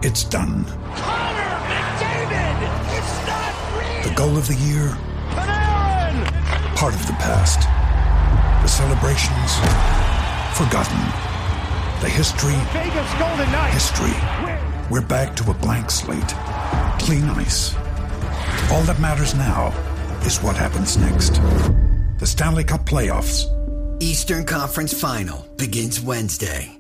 It's done. Connor McDavid! It's not real! The goal of the year? Panarin! Part of the past. The celebrations? Forgotten. The history? Vegas Golden Knights! History. We're back to a blank slate. Clean ice. All that matters now is what happens next. The Stanley Cup Playoffs. Eastern Conference Final begins Wednesday.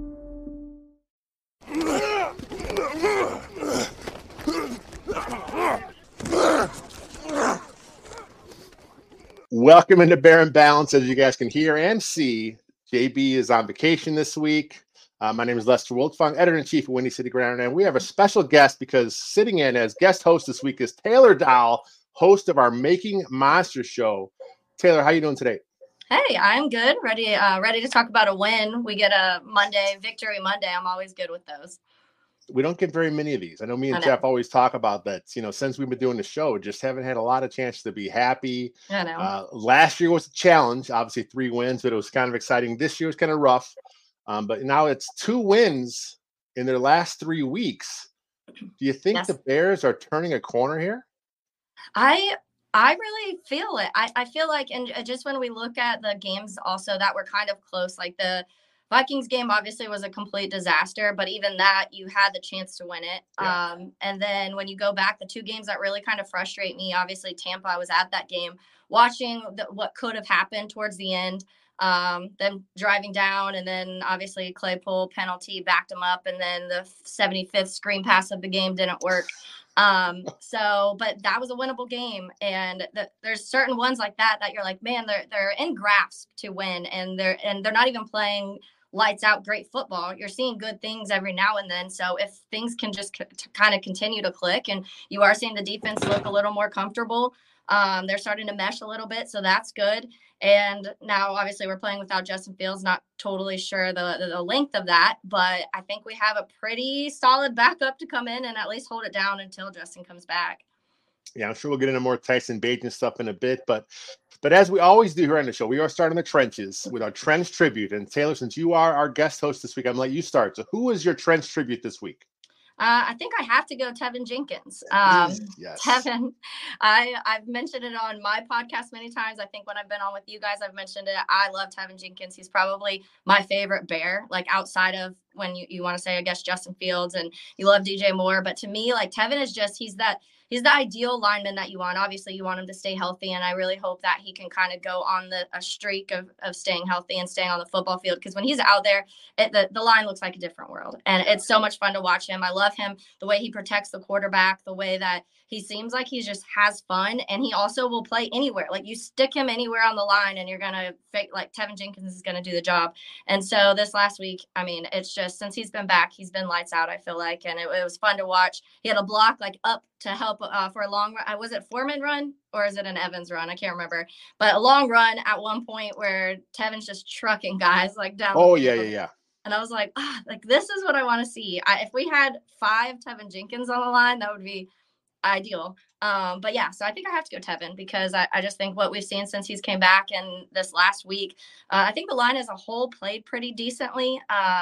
Welcome into Bear and Balance. As you guys can hear and see, JB is on vacation this week. My name is Lester Wiltfong, editor-in-chief of Windy City Gridiron, and we have a special guest because sitting in as guest host this week is Taylor Dow, host of our Making Monsters show. Taylor, how you doing today? Hey, I'm good. Ready to talk about a win. We get a Victory Monday. I'm always good with those. We don't get very many of these. I know me and Jeff always talk about that. You know, since we've been doing the show, just haven't had a lot of chance to be happy. I know. Last year was a challenge. Obviously, 3 wins, but it was kind of exciting. This year was kind of rough. But now it's 2 wins in their last 3 weeks. Do you think the Bears are turning a corner here? I really feel it. I feel like, and just when we look at the games also that were kind of close, like the Vikings game obviously was a complete disaster, but even that you had the chance to win it. Yeah. And then when you go back, the 2 games that really kind of frustrate me, obviously Tampa, I was at that game watching what could have happened towards the end. Them driving down, and then obviously Claypool penalty backed him up, and then the 75th screen pass of the game didn't work. But that was a winnable game, and there's certain ones like that you're like, man, they're in grasp to win, and they're not even playing lights out great football. You're seeing good things every now and then. So if things can just kind of continue to click, and you are seeing the defense look a little more comfortable, they're starting to mesh a little bit, so that's good. And now obviously we're playing without Justin Fields. Not totally sure the length of that, but I think we have a pretty solid backup to come in and at least hold it down until Justin comes back. Yeah, I'm sure we'll get into more Tyson Bagent stuff in a bit, but as we always do here on the show, we are starting the trenches with our Trench Tribute. And Taylor, since you are our guest host this week, I'm going to let you start. So who is your Trench Tribute this week? I think I have to go Tevin Jenkins. Yes. Tevin, I've mentioned it on my podcast many times. I think when I've been on with you guys, I've mentioned it. I love Tevin Jenkins. He's probably my favorite Bear, like outside of when you want to say, I guess, Justin Fields, and you love DJ Moore. But to me, like, Tevin is just, he's the ideal lineman that you want. Obviously, you want him to stay healthy, and I really hope that he can kind of go on a streak of staying healthy and staying on the football field, because when he's out there, the line looks like a different world, and it's so much fun to watch him. I love him, the way he protects the quarterback, the way that he seems like he just has fun, and he also will play anywhere. Like, you stick him anywhere on the line, and you're going to fake, like, Tevin Jenkins is going to do the job. And so this last week, I mean, it's just, since he's been back, he's been lights out, I feel like, and it was fun to watch. He had a block, like, up to help for a long run. Was it Foreman run or is it an Evans run? I can't remember, but a long run at one point where Tevin's just trucking guys like down. Oh, yeah. And I was like, like, this is what I want to see. If we had 5 Tevin Jenkins on the line, that would be ideal. But yeah, so I think I have to go Tevin, because I just think what we've seen since he's came back and this last week, I think the line as a whole played pretty decently.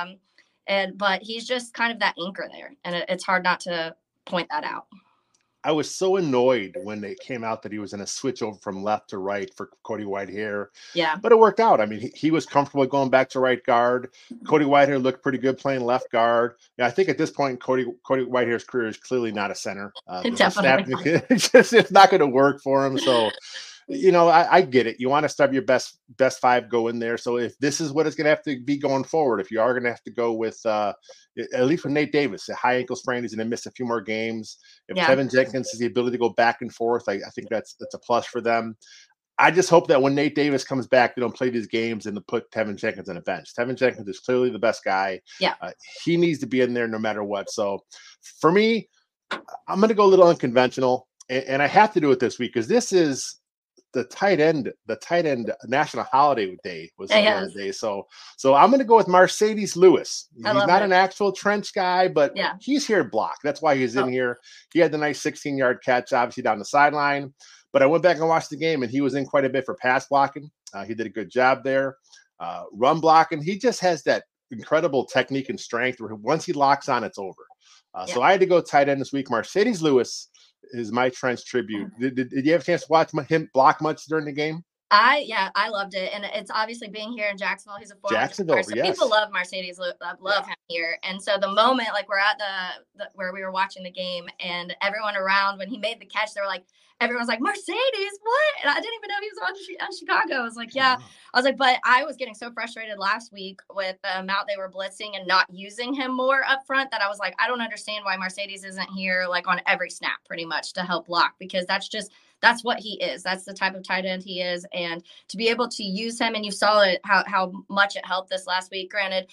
But he's just kind of that anchor there, and it's hard not to point that out. I was so annoyed when it came out that he was in a switch over from left to right for Cody Whitehair. Yeah. But it worked out. I mean, he was comfortable going back to right guard. Cody Whitehair looked pretty good playing left guard. Yeah, I think at this point, Cody Whitehair's career is clearly not a center. Definitely. It's not going to work for him. So, you know, I get it. You want to start your best 5 go in there. So if this is what it's going to have to be going forward, if you are going to have to go with at least with Nate Davis, a high ankle sprain, he's going to miss a few more games. If Tevin Jenkins has the ability to go back and forth, I think that's a plus for them. I just hope that when Nate Davis comes back, they don't play these games and put Tevin Jenkins on the bench. Tevin Jenkins is clearly the best guy. Yeah. He needs to be in there no matter what. So for me, I'm going to go a little unconventional, and I have to do it this week because this is the tight end national holiday day was the other day. So I'm going to go with Marcedes Lewis. He's not an actual trench guy, but he's here to block. That's why he's in here. He had the nice 16-yard catch, obviously down the sideline, but I went back and watched the game and he was in quite a bit for pass blocking. He did a good job there. Run blocking. He just has that incredible technique and strength where once he locks on, it's over. So I had to go tight end this week. Marcedes Lewis is my Trench tribute. Did you have a chance to watch him block much during the game? I loved it, and it's obviously being here in Jacksonville. He's a former Jacksonville, so yes. People love Marcedes. Love him here, and so the moment like we're at the where we were watching the game, and everyone around when he made the catch, they were like, everyone's like, Marcedes, what? And I didn't even know he was on Chicago. I was like, yeah. I was like, but I was getting so frustrated last week with the amount they were blitzing and not using him more up front that I was like, I don't understand why Marcedes isn't here like on every snap pretty much to help block, because that's what he is. That's the type of tight end he is. And to be able to use him, and you saw it, how much it helped this last week. Granted,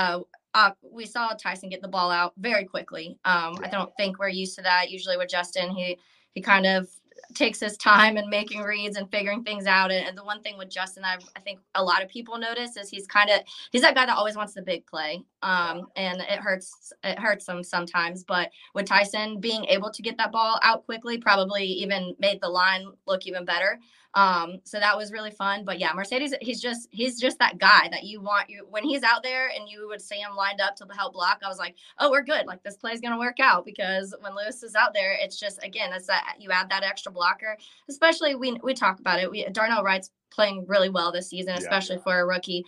we saw Tyson get the ball out very quickly. I don't think we're used to that. Usually with Justin, he kind of takes his time in making reads and figuring things out. And the one thing with Justin, I think a lot of people notice is he's that guy that always wants the big play. And it hurts him sometimes. But with Tyson being able to get that ball out quickly, probably even made the line look even better. So that was really fun. But yeah, Marcedes, he's just that guy that you want. When he's out there and you would see him lined up to help block, I was like, oh, we're good. Like this play's going to work out, because when Lewis is out there, it's just, again, it's that you add that extra blocker, especially we talk about it. Darnell Wright's playing really well this season, especially for a rookie.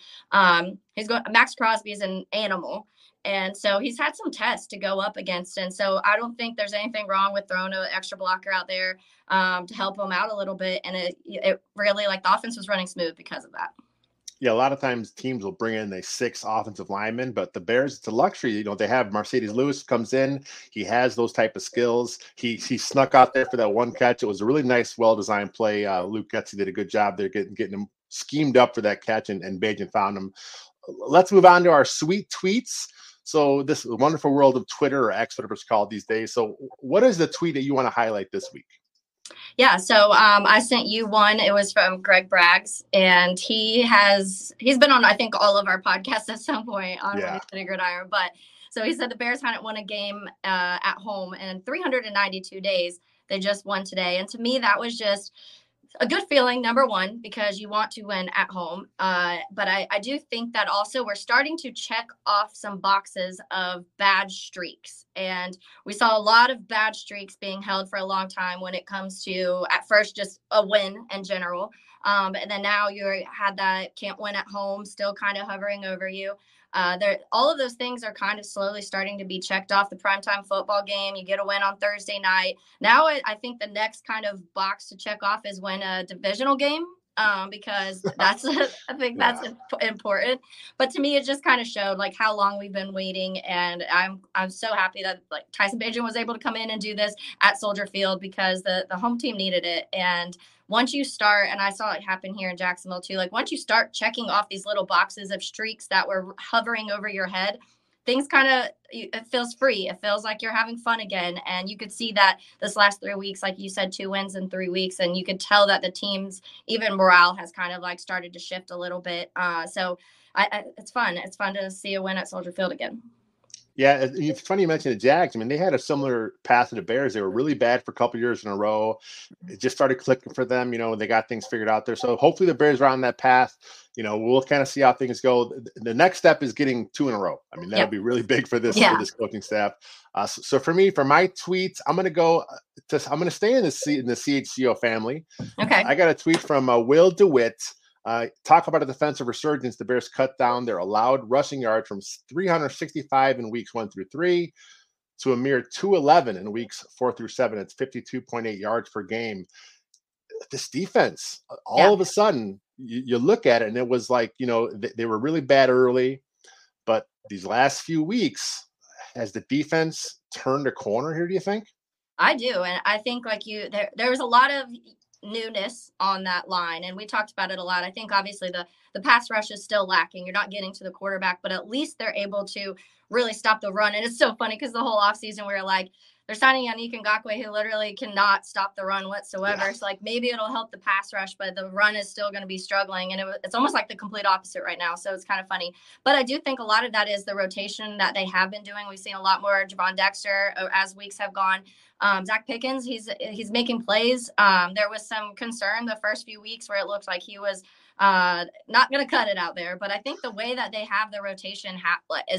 Max Crosby is an animal. And so he's had some tests to go up against. And so I don't think there's anything wrong with throwing an extra blocker out there to help him out a little bit. And it really, like, the offense was running smooth because of that. Yeah, a lot of times teams will bring in a 6 offensive linemen, but the Bears, it's a luxury. You know, they have Marcedes Lewis comes in. He has those type of skills. He snuck out there for that one catch. It was a really nice, well-designed play. Luke Getsy did a good job there getting him schemed up for that catch, and Bajan found him. Let's move on to our sweet tweets. So this wonderful world of Twitter, or X, whatever it's called these days. So what is the tweet that you want to highlight this week? Yeah, so I sent you one. It was from Greg Braggs, and he's been on, I think, all of our podcasts at some point on Winning City Gridiron. But so he said the Bears hadn't won a game at home in 392 days. They just won today. And to me, that was just a good feeling, number one, because you want to win at home. But I do think that also we're starting to check off some boxes of bad streaks. And we saw a lot of bad streaks being held for a long time when it comes to, at first, just a win in general. And then now you had that can't win at home still kind of hovering over you. All of those things are kind of slowly starting to be checked off. The primetime football game, you get a win on Thursday night. Now I think the next kind of box to check off is win a divisional game, because that's I think that's important. But to me, it just kind of showed like how long we've been waiting, and I'm so happy that like Tyson Bagent was able to come in and do this at Soldier Field, because the home team needed it. And once you start, and I saw it happen here in Jacksonville too, like once you start checking off these little boxes of streaks that were hovering over your head, things kind of, it feels free. It feels like you're having fun again. And you could see that this last 3 weeks, like you said, 2 wins in 3 weeks. And you could tell that the team's even morale has kind of like started to shift a little bit. So it's fun. It's fun to see a win at Soldier Field again. Yeah, it's funny you mentioned the Jags. I mean, they had a similar path to the Bears. They were really bad for a couple of years in a row. It just started clicking for them. You know, they got things figured out there. So hopefully the Bears are on that path. You know, we'll kind of see how things go. The next step is getting 2 in a row. I mean, that would be really big for this coaching staff. So for me, for my tweets, I'm going to stay in the CHGO family. Okay. I got a tweet from Will DeWitt. Talk about a defensive resurgence. The Bears cut down their allowed rushing yards from 365 in weeks 1 through 3 to a mere 211 in weeks 4 through 7. It's 52.8 yards per game. This defense, all of a sudden, you look at it, and it was like, you know, they were really bad early, but these last few weeks, has the defense turned a corner here, do you think? I do. And I think like there was a lot of newness on that line, and we talked about it a lot. I think obviously the pass rush is still lacking. You're not getting to the quarterback, but at least they're able to really stop the run. And it's so funny because the whole offseason we were like, they're signing Yannick Ngakoue, who literally cannot stop the run whatsoever. Yeah. So like maybe it'll help the pass rush, but the run is still going to be struggling. And it's almost like the complete opposite right now. So it's kind of funny. But I do think a lot of that is the rotation that they have been doing. We've seen a lot more Javon Dexter as weeks have gone. Zach Pickens, he's making plays. There was some concern the first few weeks where it looked like he was not going to cut it out there. But I think the way that they have the rotation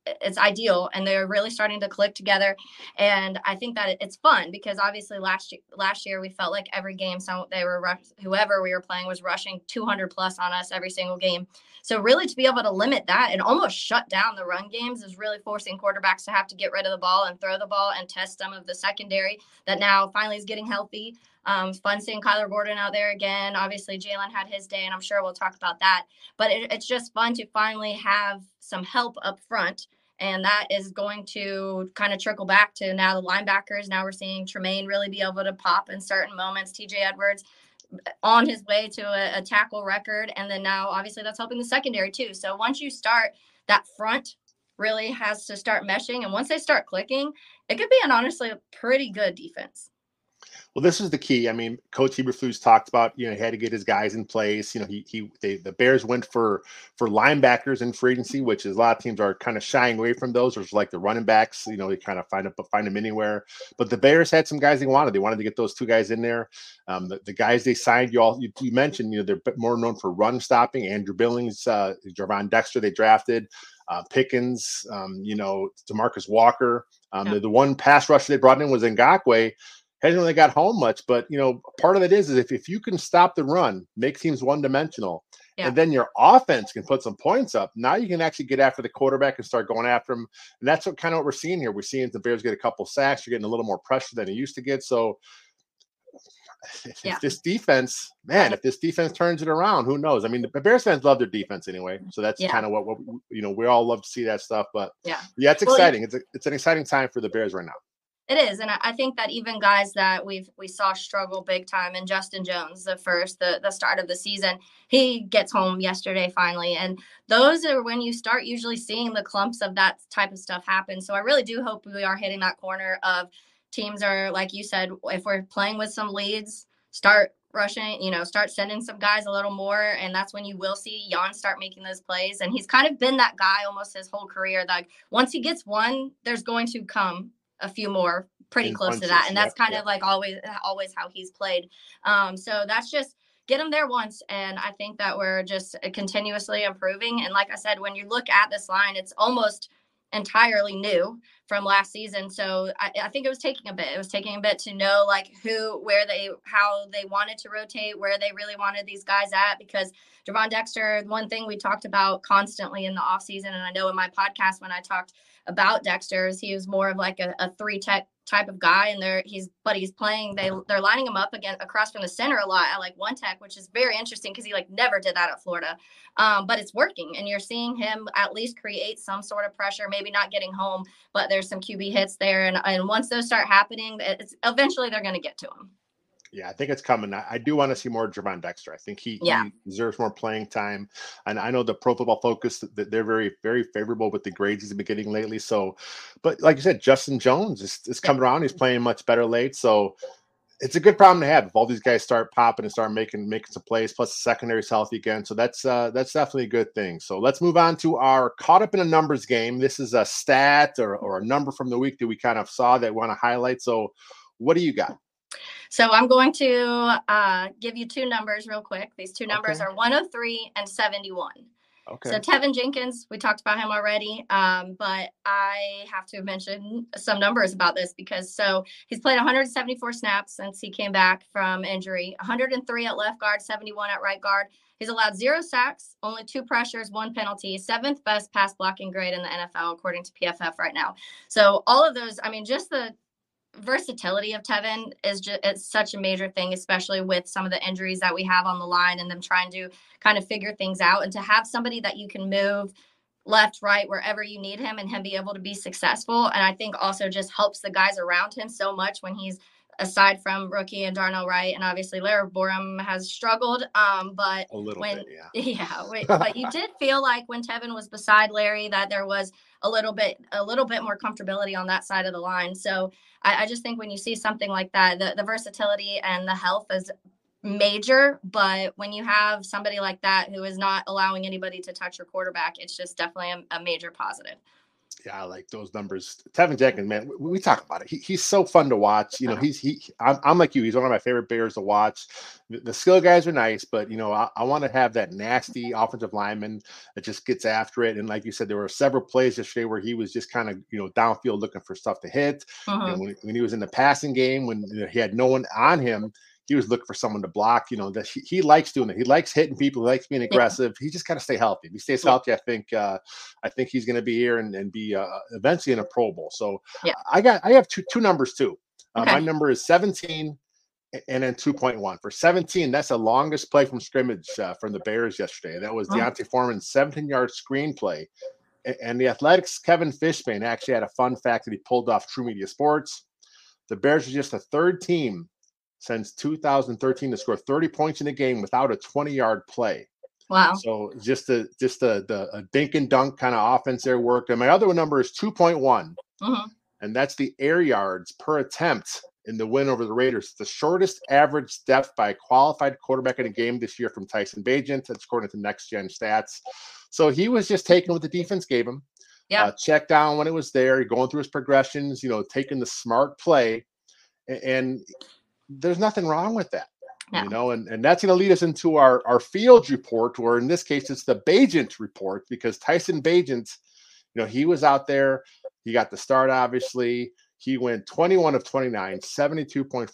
it's ideal, and they're really starting to click together. And I think that it's fun because obviously last year we felt like every game, whoever we were playing was rushing 200 plus on us every single game. So really to be able to limit that and almost shut down the run games is really forcing quarterbacks to have to get rid of the ball and throw the ball and test some of the secondary that now finally is getting healthy. Fun seeing Kyler Gordon out there again. Obviously, Jalen had his day, and I'm sure we'll talk about that. But it's just fun to finally have some help up front, and that is going to kind of trickle back to now the linebackers. Now we're seeing Tremaine really be able to pop in certain moments. TJ Edwards on his way to a tackle record, and then now obviously that's helping the secondary too. So once you start, that front really has to start meshing, and once they start clicking, it could be honestly a pretty good defense. Well, this is the key. I mean, Coach Eberflus talked about, he had to get his guys in place. The Bears went for linebackers in free agency, which is a lot of teams are kind of shying away from those. There's like the running backs, they kind of find them anywhere. But the Bears had some guys they wanted. They wanted to get those two guys in there. The guys they signed, you mentioned, they're a bit more known for run stopping. Andrew Billings, Gervon Dexter, they drafted. Pickens, DeMarcus Walker. The one pass rusher they brought in was Ngakoue. Hasn't really got home much, but part of it is if you can stop the run, make teams one-dimensional, and then your offense can put some points up. Now you can actually get after the quarterback and start going after him, and that's what we're seeing here. We're seeing the Bears get a couple sacks. You're getting a little more pressure than they used to get. So if this defense turns it around, who knows? I mean, the Bears fans love their defense anyway, so that's kind of what we all love to see that stuff. But it's exciting. It's an exciting time for the Bears right now. It is, and I think that even guys that we saw struggle big time, and Justin Jones, the start of the season, he gets home yesterday finally, and those are when you start usually seeing the clumps of that type of stuff happen. So I really do hope we are hitting that corner of teams are, like you said, if we're playing with some leads, start rushing, start sending some guys a little more, and that's when you will see Jan start making those plays. And he's kind of been that guy almost his whole career. Like once he gets one, there's going to come a few more pretty close to that. And that's kind of like always how he's played. So that's just get him there once. And I think that we're just continuously improving. And like I said, when you look at this line, it's almost entirely new from last season. So I think it was taking a bit. It was taking a bit to know like how they wanted to rotate, where they really wanted these guys at, because Gervon Dexter, one thing we talked about constantly in the offseason, and I know in my podcast when I talked about Dexter's, he was more of like a three tech type of guy, and he's playing, they're lining him up again across from the center a lot at like one tech, which is very interesting because he like never did that at Florida. But it's working, and you're seeing him at least create some sort of pressure, maybe not getting home, but there's some QB hits there. And once those start happening, eventually they're going to get to him. Yeah, I think it's coming. I do want to see more Gervon Dexter. I think he deserves more playing time. And I know the Pro Football Focus, that they're very, very favorable with the grades he's been getting lately. So, but like you said, Justin Jones is coming around. He's playing much better late. So it's a good problem to have if all these guys start popping and start making some plays, plus the secondary's healthy again. So that's definitely a good thing. So let's move on to our Caught Up in a Numbers game. This is a stat or a number from the week that we kind of saw that we want to highlight. So what do you got? So I'm going to give you two numbers real quick. These two numbers are 103 and 71. Okay. So Tevin Jenkins, we talked about him already, but I have to mention some numbers about this because he's played 174 snaps since he came back from injury, 103 at left guard, 71 at right guard. He's allowed 0 sacks, only 2 pressures, 1 penalty, 7th best pass blocking grade in the NFL, according to PFF right now. So all of those, I mean, just the versatility of Tevin it's such a major thing, especially with some of the injuries that we have on the line and them trying to kind of figure things out, and to have somebody that you can move left, right, wherever you need him and him be able to be successful. And I think also just helps the guys around him so much when he's aside from rookie and Darnell Wright, and obviously Larry Borom has struggled. But a little bit, but you did feel like when Tevin was beside Larry that there was a little bit more comfortability on that side of the line. So I just think when you see something like that, the versatility and the health is major. But when you have somebody like that who is not allowing anybody to touch your quarterback, it's just definitely a major positive. Yeah, I like those numbers. Tevin Jenkins, man, we talk about it. He's so fun to watch. You know, I'm like you. He's one of my favorite Bears to watch. The skill guys are nice, but I want to have that nasty offensive lineman that just gets after it. And like you said, there were several plays yesterday where he was just kind of downfield looking for stuff to hit. When he was in the passing game, when he had no one on him, he was looking for someone to block. That he likes doing it. He likes hitting people. He likes being aggressive. He just got to stay healthy. If he stays healthy, I think he's going to be here and be eventually in a Pro Bowl. So I have two numbers too. Okay. My number is 17 and then 2.1. For 17, that's the longest play from scrimmage from the Bears yesterday. That was D'Onta Foreman's 17-yard screen play. And the Athletics' Kevin Fishbane actually had a fun fact that he pulled off True Media Sports. The Bears are just the third team since 2013 to score 30 points in a game without a 20-yard play. Wow. So just a dink and dunk kind of offense there worked. And my other number is 2.1. And that's the air yards per attempt in the win over the Raiders. The shortest average depth by a qualified quarterback in a game this year from Tyson Bagent. That's according to Next Gen Stats. So he was just taking what the defense gave him. Yeah. Check down when it was there, going through his progressions, taking the smart play. And there's nothing wrong with that, and that's going to lead us into our Fields report, or in this case, it's the Bagent report, because Tyson Bagent, he was out there. He got the start, obviously. He went 21 of 29, 72.4%,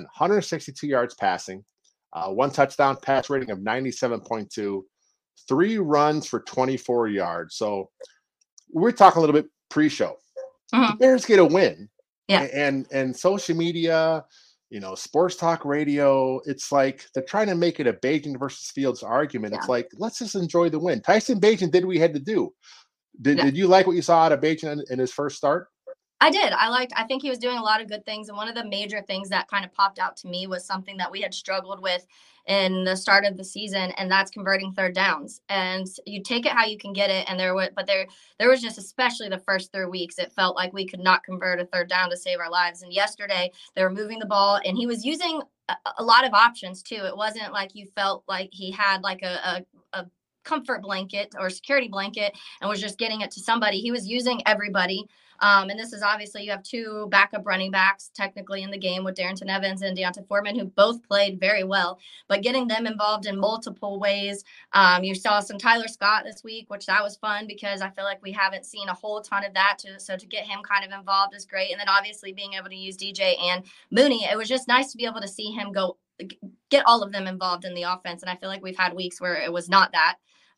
162 yards passing, one touchdown pass rating of 97.2, 3 runs for 24 yards. So we're talking a little bit pre-show. The Bears get a win. Yeah. And social media, sports talk radio, it's like they're trying to make it a Bagent versus Fields argument. It's like, let's just enjoy the win. Tyson Bagent did what we had to do. Did you like what you saw out of Bagent in his first start? I did. I think he was doing a lot of good things. And one of the major things that kind of popped out to me was something that we had struggled with in the start of the season, and that's converting third downs. And you take it how you can get it. And there was just, especially the first 3 weeks, it felt like we could not convert a third down to save our lives. And yesterday they were moving the ball, and he was using a lot of options too. It wasn't like you felt like he had like a comfort blanket or security blanket and was just getting it to somebody. He was using everybody. And this is obviously, you have 2 backup running backs technically in the game with Darrynton Evans and D'Onta Foreman, who both played very well, but getting them involved in multiple ways. You saw some Tyler Scott this week, which that was fun because I feel like we haven't seen a whole ton of that. So to get him kind of involved is great. And then obviously being able to use DJ and Mooney, it was just nice to be able to see him get all of them involved in the offense. And I feel like we've had weeks where it was not that.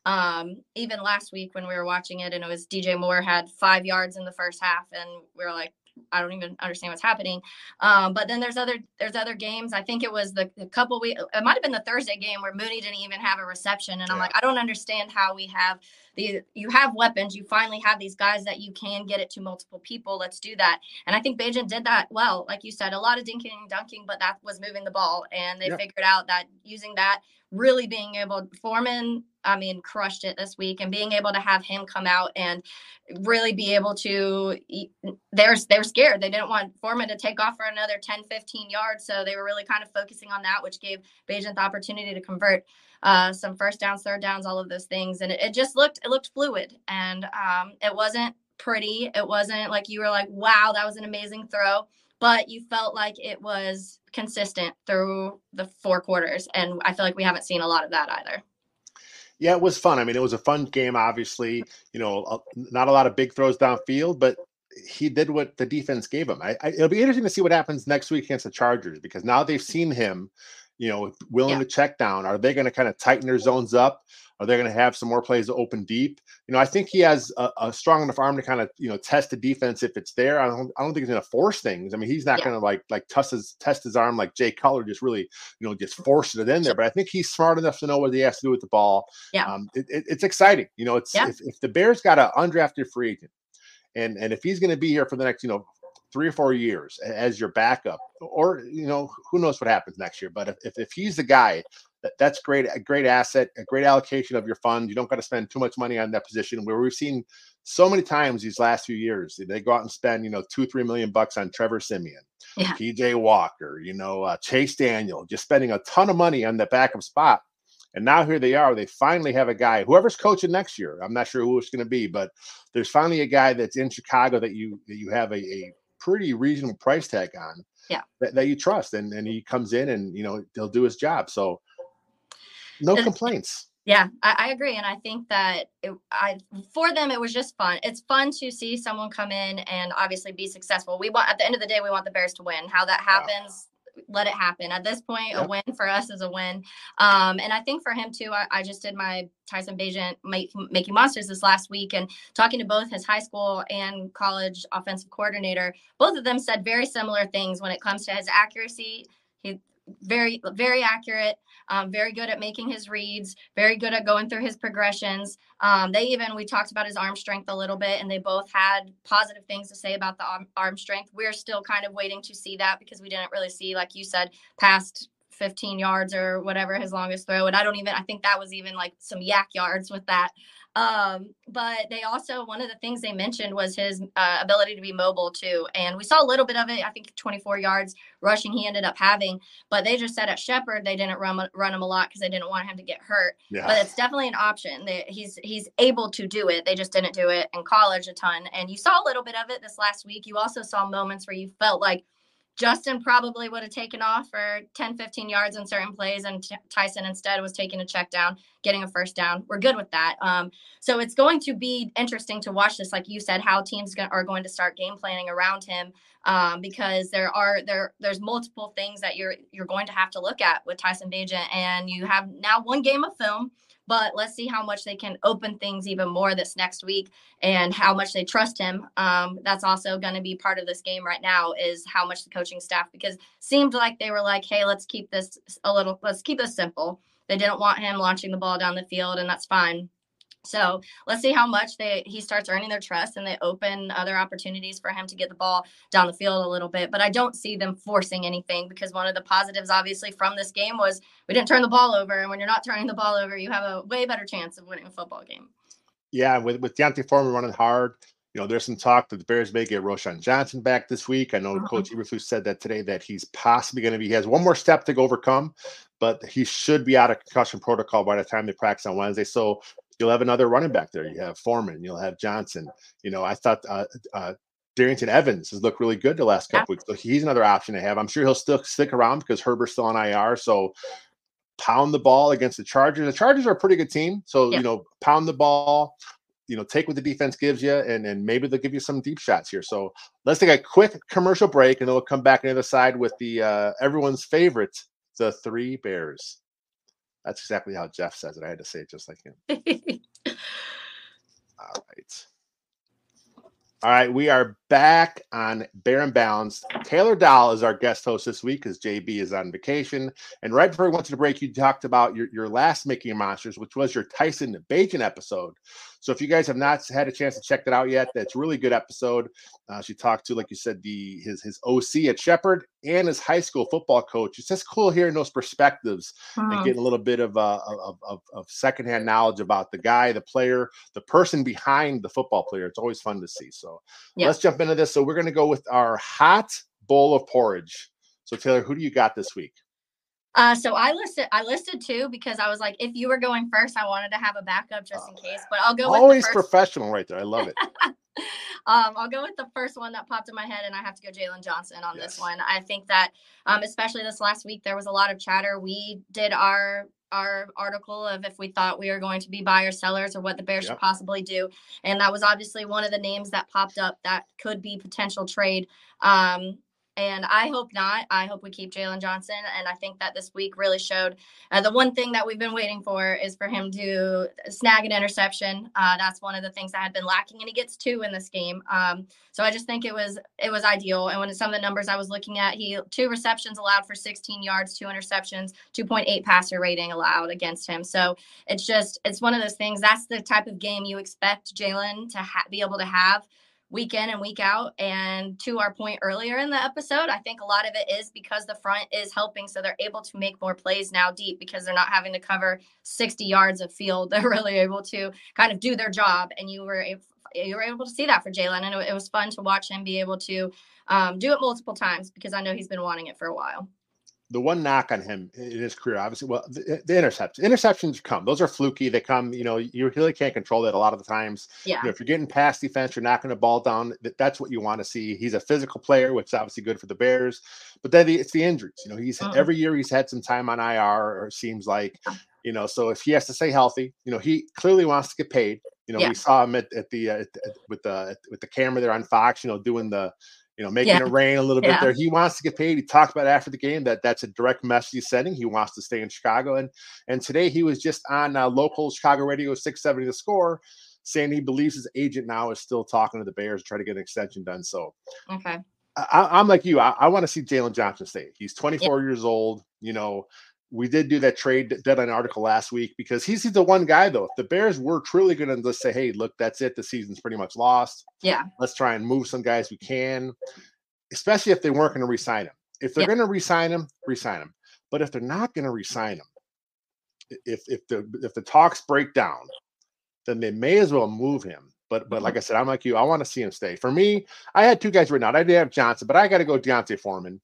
Even last week when we were watching it, and it was DJ Moore had 5 yards in the first half, and we were like, I don't even understand what's happening. But then there's other games. I think it was the couple it might have been the Thursday game where Mooney didn't even have a reception. And I'm like, I don't understand how we have you have weapons. You finally have these guys that you can get it to multiple people. Let's do that. And I think Bagent did that well. Like you said, a lot of dinking and dunking, but that was moving the ball. And they figured out that using that, really being able, Foreman, crushed it this week, and being able to have him come out and really be able to, they're scared. They didn't want Foreman to take off for another 10, 15 yards. So they were really kind of focusing on that, which gave Bagent the opportunity to convert some first downs, third downs, all of those things. And it just looked fluid, and it wasn't pretty. It wasn't like you were like, wow, that was an amazing throw, but you felt like it was consistent through the 4 quarters. And I feel like we haven't seen a lot of that either. Yeah, it was fun. It was a fun game, obviously. Not a lot of big throws downfield, but he did what the defense gave him. It'll be interesting to see what happens next week against the Chargers, because now they've seen him, willing to check down. Are they going to kind of tighten their zones up? Are they going to have some more plays to open deep? I think he has a strong enough arm to kind of, test the defense if it's there. I don't think he's going to force things. He's not going to like test his arm like Jay Cutler, just really, just force it in there. But I think he's smart enough to know what he has to do with the ball. Yeah. It's exciting. If the Bears got an undrafted free agent, and if he's going to be here for the next, 3 or 4 years as your backup, or, who knows what happens next year. But if he's the guy, that's great, a great asset, a great allocation of your funds. You don't got to spend too much money on that position, where we've seen so many times these last few years, they go out and spend, $2-3 million on Trevor Siemian, PJ Walker, Chase Daniel, just spending a ton of money on the backup spot. And now here they are. They finally have a guy, whoever's coaching next year. I'm not sure who it's going to be, but there's finally a guy that's in Chicago that you have a pretty reasonable price tag on. Yeah. That you trust, and he comes in and he'll do his job. So no complaints. Yeah, I agree. And I think that for them, it was just fun. It's fun to see someone come in and obviously be successful. At the end of the day, we want the Bears to win. How that happens, let it happen. At this point, a win for us is a win. And I think for him too, I just did my Tyson Bagent Making Monsters this last week, and talking to both his high school and college offensive coordinator, both of them said very similar things when it comes to his accuracy. He very, very accurate, very good at making his reads, very good at going through his progressions. We talked about his arm strength a little bit, and they both had positive things to say about the arm strength. We're still kind of waiting to see that because we didn't really see, like you said, past 15 yards or whatever his longest throw. And I think that was even like some yak yards with that. But they also, one of the things they mentioned was his ability to be mobile too. And we saw a little bit of it. I think 24 yards rushing he ended up having, but they just said at Shepherd, they didn't run him a lot because they didn't want him to get hurt. Yeah. But it's definitely an option. He's able to do it. They just didn't do it in college a ton. And you saw a little bit of it this last week. You also saw moments where you felt like Justin probably would have taken off for 10, 15 yards in certain plays, and Tyson instead was taking a check down, getting a first down. We're good with that. So it's going to be interesting to watch this, like you said, how teams are going to start game planning around him, because there's multiple things that you're going to have to look at with Tyson Bagent, and you have now one game of film. But let's see how much they can open things even more this next week and how much they trust him. That's also going to be part of this game right now, is how much the coaching staff, because it seemed like they were like, hey, let's keep this simple. They didn't want him launching the ball down the field, and that's fine. So let's see how much he starts earning their trust and they open other opportunities for him to get the ball down the field a little bit. But I don't see them forcing anything, because one of the positives, obviously, from this game was we didn't turn the ball over. And when you're not turning the ball over, you have a way better chance of winning a football game. Yeah, with D'Onta Foreman running hard, there's some talk that the Bears may get Roschon Johnson back this week. I know Coach Eberflus said that today, that he's possibly going to he has one more step to overcome, but he should be out of concussion protocol by the time they practice on Wednesday. So you'll have another running back there. You have Foreman, you'll have Johnson. I thought Darrington Evans has looked really good the last couple weeks. So he's another option to have. I'm sure he'll still stick around because Herbert's still on IR. So pound the ball against the Chargers. The Chargers are a pretty good team. So, pound the ball, take what the defense gives you, and maybe they'll give you some deep shots here. So let's take a quick commercial break, and then we'll come back on the other side with the everyone's favorite, the Three Bears. That's exactly how Jeff says it. I had to say it just like him. All right. We are back on Bear and Balanced. Taylor Dahl is our guest host this week because JB is on vacation. And right before we went to the break, you talked about your last Making Monsters, which was your Tyson Bagent episode. So if you guys have not had a chance to check that out yet, that's a really good episode. She talked to, like you said, his OC at Shepherd and his high school football coach. It's just cool hearing those perspectives and getting a little bit of secondhand knowledge about the guy, the player, the person behind the football player. It's always fun to see. So let's jump into this. So we're going to go with our hot bowl of porridge. So Taylor, who do you got this week? So I listed two because I was like, if you were going first, I wanted to have a backup just in case. But I'll go with always professional right there. I love it. I'll go with the first one that popped in my head, and I have to go Jaylon Johnson on this one. I think that, especially this last week, there was a lot of chatter. We did our article of if we thought we were going to be buyers, sellers, or what the Bears should possibly do, and that was obviously one of the names that popped up that could be potential trade. And I hope not. I hope we keep Jaylon Johnson. And I think that this week really showed the one thing that we've been waiting for is for him to snag an interception. That's one of the things that had been lacking, and he gets 2 in this game. So I just think it was ideal. And when some of the numbers I was looking at, 2 receptions allowed for 16 yards, 2 interceptions, 2.8 passer rating allowed against him. So it's one of those things. That's the type of game you expect Jaylon to be able to have week in and week out. And to our point earlier in the episode, I think a lot of it is because the front is helping. So they're able to make more plays now deep because they're not having to cover 60 yards of field. They're really able to kind of do their job. And you were able to see that for Jaylon. And it was fun to watch him be able to do it multiple times because I know he's been wanting it for a while. the one knock on him in his career, obviously, well, the interceptions come. Those are fluky. They come, you really can't control that a lot of the times. Yeah. If you're getting past defense, you're knocking the ball down. That's what you want to see. He's a physical player, which is obviously good for the Bears. But then it's the injuries. He's every year he's had some time on IR, or it seems like, so if he has to stay healthy, he clearly wants to get paid. We saw him with the camera there on Fox, doing the, making it rain a little bit there. He wants to get paid. He talked about after the game that's a direct message he's sending. He wants to stay in Chicago. And today he was just on local Chicago radio 670 The Score, saying he believes his agent now is still talking to the Bears to try to get an extension done. So okay, I'm like you. I want to see Jalen Johnson stay. He's 24 years old. We did do that trade deadline article last week because he's the one guy, though. If the Bears were truly going to just say, hey, look, that's it. The season's pretty much lost. Yeah. Let's try and move some guys we can, especially if they weren't going to re-sign him. If they're going to re-sign him, re-sign him. But if they're not going to re-sign him, if the talks break down, then they may as well move him. But like I said, I'm like you. I want to see him stay. For me, I had two guys written out. I did have Johnson, but I got to go D'Onta Foreman.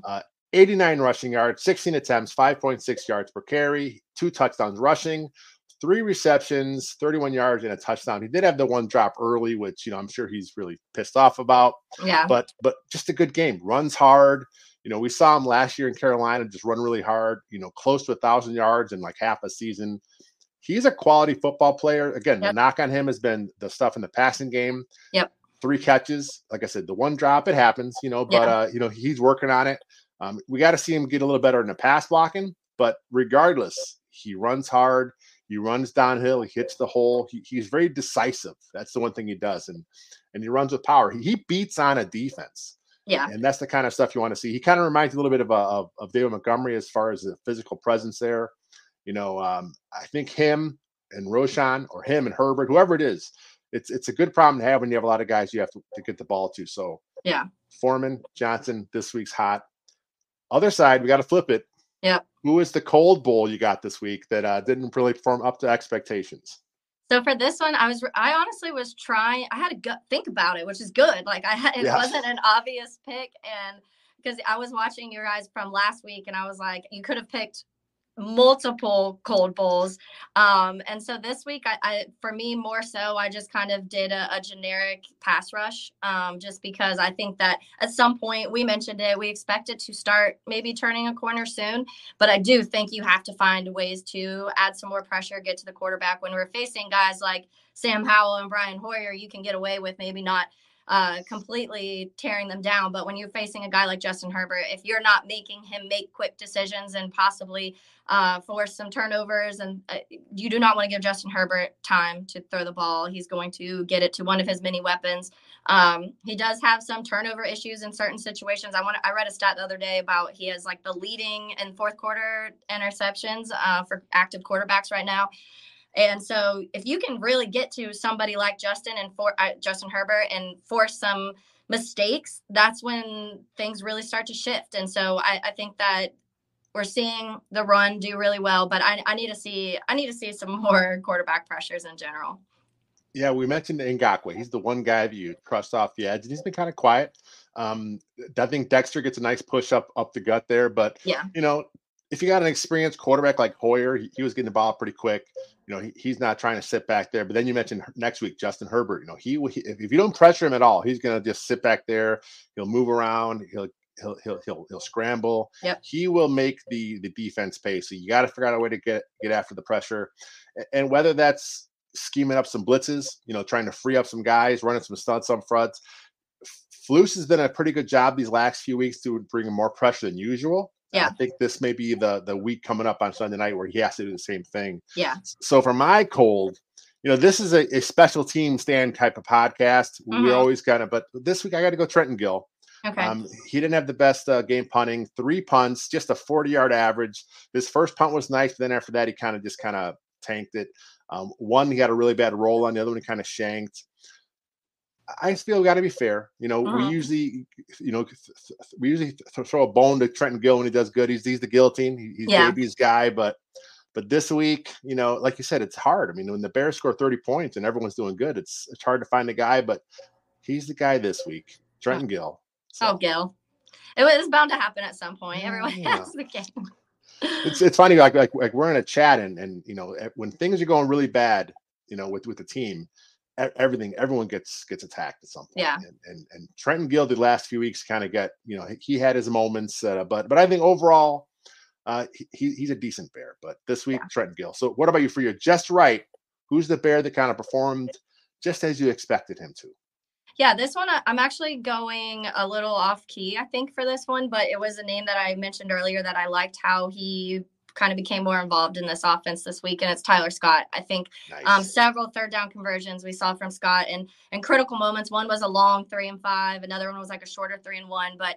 89 rushing yards, 16 attempts, 5.6 yards per carry, 2 touchdowns rushing, 3 receptions, 31 yards, and a touchdown. He did have the one drop early, which, I'm sure he's really pissed off about. Yeah. But just a good game. Runs hard. We saw him last year in Carolina just run really hard, close to 1,000 yards in like half a season. He's a quality football player. Again, the knock on him has been the stuff in the passing game. Yep. 3 catches. Like I said, the one drop, it happens, but, he's working on it. We got to see him get a little better in the pass blocking, but regardless, he runs hard. He runs downhill. He hits the hole. He's very decisive. That's the one thing he does. And he runs with power. He beats on a defense. Yeah. And that's the kind of stuff you want to see. He kind of reminds me a little bit of David Montgomery as far as the physical presence there. I think him and Roschon, or him and Herbert, whoever it is, it's a good problem to have when you have a lot of guys you have to get the ball to. So yeah, Foreman, Johnson, this week's hot. Other side, we got to flip it. Yeah. Who is the cold bull you got this week that didn't really perform up to expectations? So for this one, I honestly was trying. I had to think about it, which is good. Like it wasn't an obvious pick, and because I was watching your guys from last week, and I was like, you could have picked multiple cold bulls. And so this week, I for me more so, I just kind of did a generic pass rush, just because I think that at some point, we mentioned it, we expect it to start maybe turning a corner soon, but I do think you have to find ways to add some more pressure, get to the quarterback. When we're facing guys like Sam Howell and Brian Hoyer, you can get away with maybe not completely tearing them down, but when you're facing a guy like Justin Herbert, if you're not making him make quick decisions and possibly force some turnovers, and you do not want to give Justin Herbert time to throw the ball. He's going to get it to one of his many weapons. He does have some turnover issues in certain situations. I read a stat the other day about he has like the leading in fourth quarter interceptions for active quarterbacks right now. And so if you can really get to somebody like Justin Herbert and force some mistakes, that's when things really start to shift. And so I think that we're seeing the run do really well, but I need to see some more quarterback pressures in general. Yeah, we mentioned Ngakoue. He's the one guy that you trust off the edge, and he's been kind of quiet. I think Dexter gets a nice push up the gut there, but yeah, if you got an experienced quarterback like Hoyer, he was getting the ball pretty quick. He's not trying to sit back there. But then you mentioned next week, Justin Herbert. If you don't pressure him at all, he's going to just sit back there. He'll move around. He'll scramble. Yep. He will make the defense pay. So you got to figure out a way to get after the pressure, and whether that's scheming up some blitzes, trying to free up some guys, running some stunts on front. Flus has done a pretty good job these last few weeks to bring more pressure than usual. Yeah. I think this may be the week coming up on Sunday night where he has to do the same thing. Yeah. So for my cold, this is a special team stand type of podcast. Mm-hmm. We're always but this week I got to go Trenton Gill. Okay. He didn't have the best game punting, 3 punts, just a 40-yard average. His first punt was nice, but then after that, he kind of tanked it. One, he got a really bad roll on, the other one he kind of shanked. I just feel we got to be fair. We usually throw a bone to Trenton Gill when he does good. He's the guillotine. He's Baby's guy, but this week, like you said, it's hard. I mean, when the Bears score 30 points and everyone's doing good, it's hard to find a guy, but he's the guy this week, Trenton Gill. So. Oh, Gill. it was bound to happen at some point. Everyone Yeah. has the game. It's funny, like we're in a chat and when things are going really bad, with the team, everyone gets attacked at some point. Yeah. And Trenton Gill the last few weeks kind of got, he had his moments, but I think overall, he's a decent Bear. But this week, Trenton Gill. So what about you for your just right? Who's the Bear that kind of performed just as you expected him to? Yeah, this one, I'm actually going a little off key, I think, for this one, but it was a name that I mentioned earlier that I liked how he kind of became more involved in this offense this week, and it's Tyler Scott. I think Nice. several third down conversions we saw from Scott and critical moments. One was a long 3-and-5, another one was like a shorter 3-and-1. But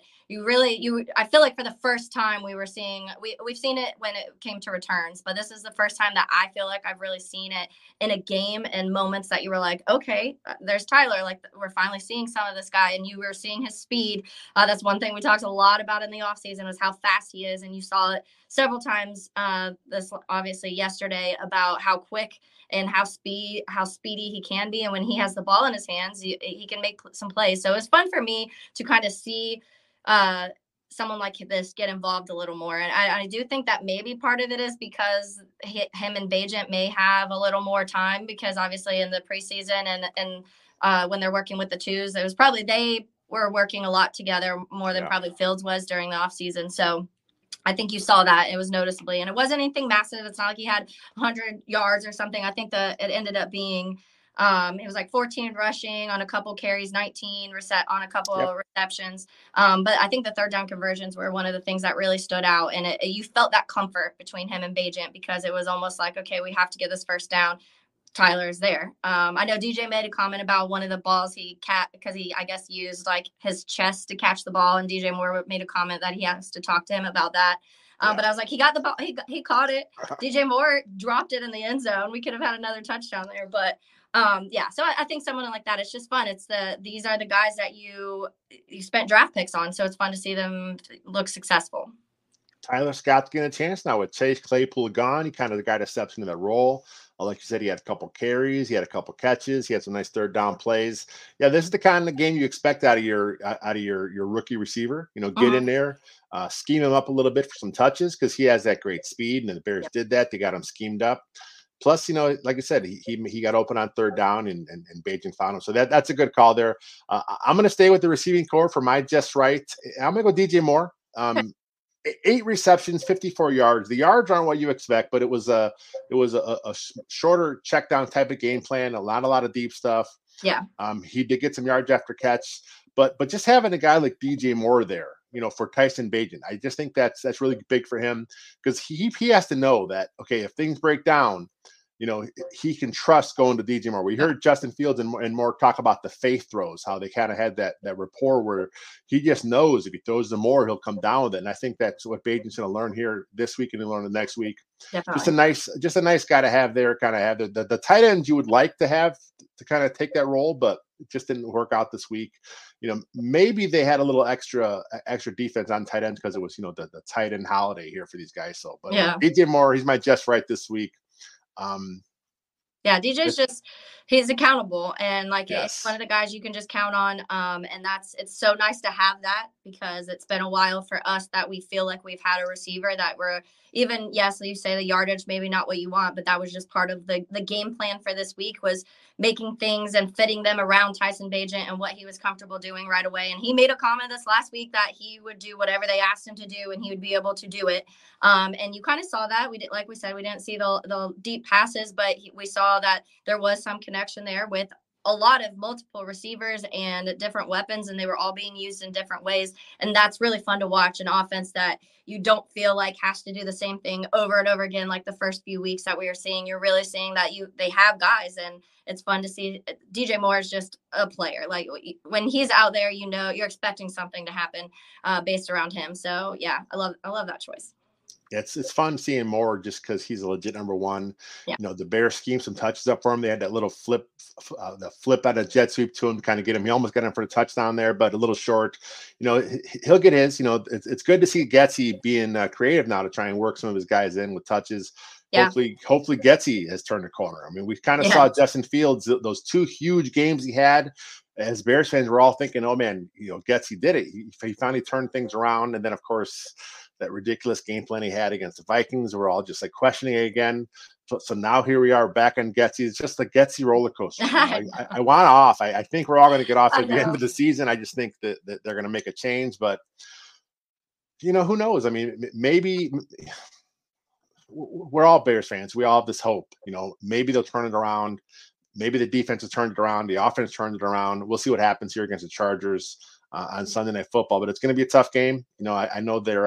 I feel like for the first time we've seen it when it came to returns, but this is the first time that I feel like I've really seen it in a game and moments that you were like, okay, there's Tyler. Like we're finally seeing some of this guy, and you were seeing his speed. That's one thing we talked a lot about in the offseason was how fast he is, and you saw it several times this obviously yesterday about how quick and how speedy he can be, and when he has the ball in his hands, he can make some plays. So it's fun for me to kind of see someone like this get involved a little more, and I do think that maybe part of it is because him and Bagent may have a little more time, because obviously in the preseason and when they're working with the twos, it was probably they were working a lot together more than probably Fields was during the offseason. So I think you saw that. It was noticeably, and it wasn't anything massive. It's not like he had 100 yards or something. I think it ended up being, it was like 14 rushing on a couple carries, 19 on a couple of receptions. But I think the third down conversions were one of the things that really stood out. And you felt that comfort between him and Bagent, because it was almost like, okay, we have to get this first down. Tyler's there. I know DJ made a comment about one of the balls because he I guess used like his chest to catch the ball, and DJ Moore made a comment that he has to talk to him about that. But I was like, he got the ball, he caught it. DJ Moore dropped it in the end zone. We could have had another touchdown there, but so I think someone like that, it's just fun. These are the guys that you spent draft picks on, so it's fun to see them look successful. Tyler Scott's getting a chance now with Chase Claypool gone. He kind of the guy that steps into that role. Like you said, he had a couple carries, he had a couple catches, he had some nice third down plays. Yeah, this is the kind of game you expect out of your rookie receiver. Get in there, scheme him up a little bit for some touches, because he has that great speed, and the Bears did that. They got him schemed up. Plus, like I said, he got open on third down, and Bagent found him. So that's a good call there. I'm going to stay with the receiving core for my just right. I'm going to go DJ Moore. 8 receptions, 54 yards. The yards aren't what you expect, but it was a shorter check down type of game plan. A lot of deep stuff. Yeah. He did get some yards after catch, but just having a guy like DJ Moore there, for Tyson Bagent, I just think that's really big for him, because he has to know that, okay, if things break down, he can trust going to DJ Moore. We heard Justin Fields and Moore talk about the faith throws, how they kind of had that rapport where he just knows if he throws to Moore, he'll come down with it. And I think that's what Bagent's going to learn here this week and learn the next week. Definitely. Just a nice guy to have there, kind of have the tight ends you would like to have to kind of take that role, but it just didn't work out this week. Maybe they had a little extra defense on tight ends because it was, the tight end holiday here for these guys. So, but DJ Moore, he's my just right this week. DJ's he's accountable, and it's one of the guys you can just count on. And it's so nice to have that, because it's been a while for us that we feel like we've had a receiver that we're even, yes, you say the yardage, maybe not what you want, but that was just part of the game plan for this week, was making things and fitting them around Tyson Bagent and what he was comfortable doing right away. And he made a comment this last week that he would do whatever they asked him to do, and he would be able to do it. And you kind of saw that. We did, like we said, we didn't see the deep passes, but we saw that there was some connection there with a lot of multiple receivers and different weapons, and they were all being used in different ways. And that's really fun to watch, an offense that you don't feel like has to do the same thing over and over again. Like the first few weeks that we were seeing, you're really seeing that they have guys, and it's fun to see. DJ Moore is just a player. Like when he's out there, you're expecting something to happen based around him. So yeah, I love that choice. It's fun seeing Moore just because he's a legit number one. Yeah. The Bears schemed some touches up for him. They had that little flip out of jet sweep to him to kind of get him. He almost got him for a touchdown there, but a little short. He'll get his. It's good to see Getsy being creative now to try and work some of his guys in with touches. Yeah. Hopefully Getsy has turned a corner. I mean, we kind of saw Justin Fields, those 2 huge games he had. as Bears fans, we're all thinking, oh man, Getsy did it. He finally turned things around. And then, of course, that ridiculous game plan he had against the Vikings, we're all just like questioning it again. So now here we are back on Getsy. It's just the Getsy roller coaster. I want off. I think we're all going to get off at the end of the season. I just think that they're going to make a change. But, who knows? I mean, maybe we're all Bears fans. We all have this hope. Maybe they'll turn it around. Maybe the defense has turned it around. The offense turned it around. We'll see what happens here against the Chargers on Sunday Night Football. But it's going to be a tough game. I know they're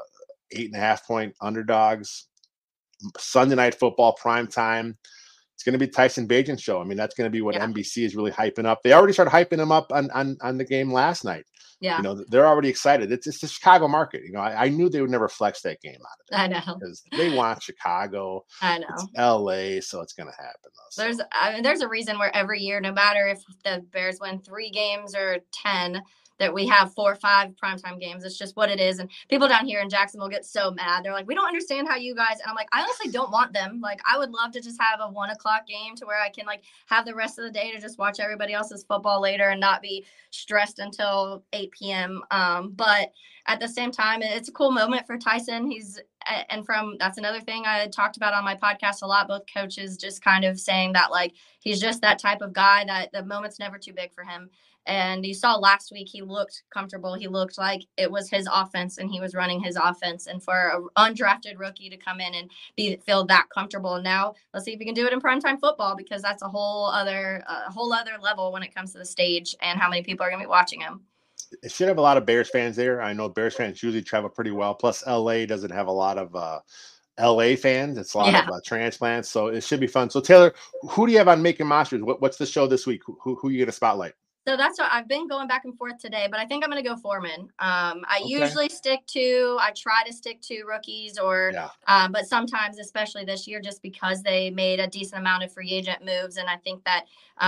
8.5-point underdogs. Sunday Night Football, prime time. It's going to be Tyson Bagent's show. I mean, that's going to be what NBC is really hyping up. They already started hyping him up on the game last night. Yeah. They're already excited. It's the Chicago market. I knew they would never flex that game out of it. I know. Because they want Chicago. I know. It's LA, so it's going to happen. Though, There's a reason where every year, no matter if the Bears win 3 games or 10, that we have 4 or 5 primetime games. It's just what it is. And people down here in Jacksonville get so mad. They're like, we don't understand how you guys, and I'm like, I honestly don't want them. Like, I would love to just have a 1 o'clock game to where I can have the rest of the day to just watch everybody else's football later and not be stressed until 8 p.m. But at the same time, it's a cool moment for Tyson. That's another thing I talked about on my podcast a lot. Both coaches just kind of saying that, he's just that type of guy that the moment's never too big for him. And you saw last week, he looked comfortable. He looked like it was his offense and he was running his offense. And for an undrafted rookie to come in and feel that comfortable. Now let's see if he can do it in primetime football, because that's a whole other level when it comes to the stage and how many people are going to be watching him. It should have a lot of Bears fans there. I know Bears fans usually travel pretty well. Plus LA doesn't have a lot of LA fans. It's a lot of transplants. So it should be fun. So Taylor, who do you have on Making Monsters? What's the show this week? Who you going to spotlight? So that's what I've been going back and forth today, but I think I'm going to go Foreman. I usually try to stick to rookies but sometimes, especially this year, just because they made a decent amount of free agent moves. And I think that,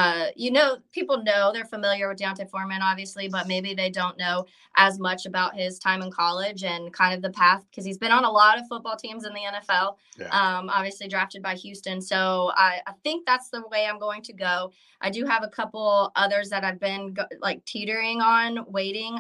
people know they're familiar with D'Onta Foreman, obviously, but maybe they don't know as much about his time in college and kind of the path, because he's been on a lot of football teams in the NFL, obviously drafted by Houston. So I think that's the way I'm going to go. I do have a couple others that I've been teetering on, waiting.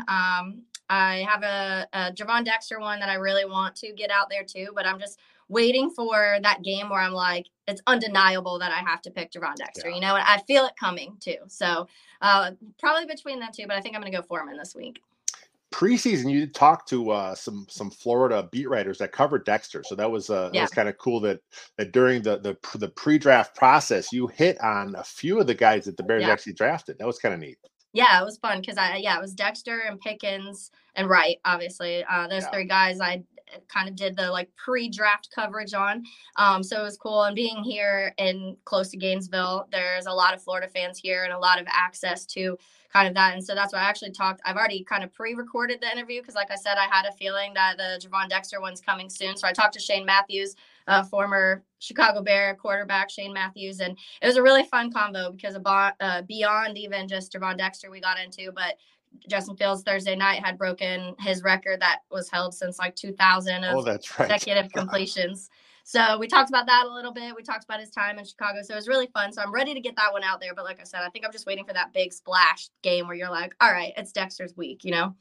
I have a Javon Dexter one that I really want to get out there too, but I'm just waiting for that game where I'm like, it's undeniable that I have to pick Javon Dexter, and I feel it coming too. So probably between them two, but I think I'm going to go Foreman this week. Preseason, you talked to some Florida beat writers that covered Dexter, so that was kind of cool that during the pre-draft process, you hit on a few of the guys that the Bears actually drafted. That was kind of neat. Yeah, it was fun because it was Dexter and Pickens and Wright, obviously. Those 3 guys I kind of did the pre-draft coverage on. So it was cool. And being here in close to Gainesville, there's a lot of Florida fans here and a lot of access to kind of that. And so that's why I actually I've already kind of pre-recorded the interview because, like I said, I had a feeling that the Javon Dexter one's coming soon. So I talked to Shane Matthews, former Chicago Bear quarterback Shane Matthews. And it was a really fun convo because beyond even just Javon Dexter we got into, but Justin Fields Thursday night had broken his record that was held since 2000 of consecutive completions. So we talked about that a little bit. We talked about his time in Chicago. So it was really fun. So I'm ready to get that one out there. But like I said, I think I'm just waiting for that big splash game where you're like, all right, it's Dexter's week,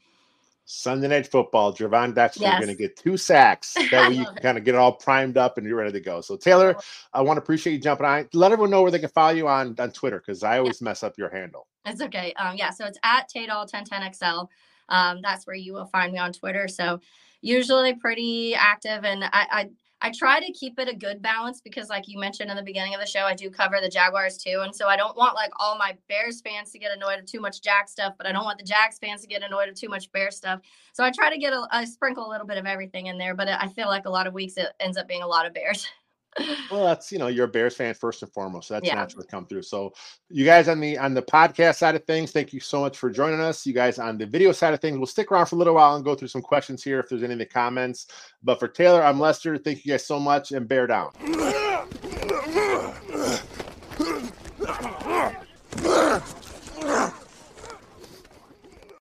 Sunday Night Football, Javon Dexter is going to get 2 sacks. That way you can kind of get it all primed up and you're ready to go. So Taylor, I want to appreciate you jumping on. Let everyone know where they can follow you on Twitter, because I always mess up your handle. It's okay. So it's at Taydol1010XL. That's where you will find me on Twitter. So usually pretty active, and I try to keep it a good balance because, like you mentioned in the beginning of the show, I do cover the Jaguars too. And so I don't want all my Bears fans to get annoyed at too much Jag stuff, but I don't want the Jags fans to get annoyed at too much Bear stuff. So I try to get a sprinkle a little bit of everything in there, but I feel like a lot of weeks it ends up being a lot of Bears. Well, that's, you're a Bears fan first and foremost. So that's natural to come through. So you guys on the podcast side of things, thank you so much for joining us. You guys on the video side of things, we'll stick around for a little while and go through some questions here if there's any in the comments. But for Taylor, I'm Lester. Thank you guys so much, and bear down.